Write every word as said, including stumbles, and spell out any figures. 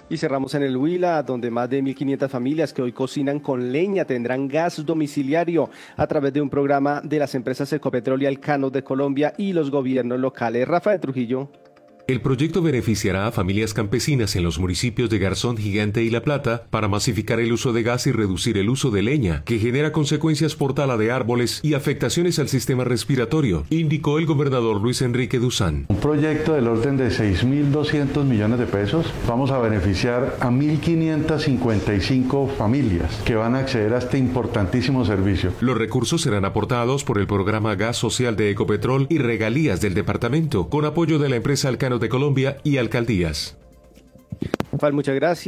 Y cerramos en el Huila, donde más de mil quinientas familias que hoy cocinan con leña tendrán gas domiciliario a través de un programa de las empresas Ecopetrol y Alcanos de Colombia y los gobiernos locales. Rafael Trujillo. El proyecto beneficiará a familias campesinas en los municipios de Garzón, Gigante y La Plata para masificar el uso de gas y reducir el uso de leña, que genera consecuencias por tala de árboles y afectaciones al sistema respiratorio, indicó el gobernador Luis Enrique Duzán. Un proyecto del orden de seis mil doscientos millones de pesos. Vamos a beneficiar a mil quinientas cincuenta y cinco familias que van a acceder a este importantísimo servicio. Los recursos serán aportados por el programa Gas Social de Ecopetrol y regalías del departamento, con apoyo de la empresa Alcanos de Colombia y alcaldías. Rafael, muchas gracias.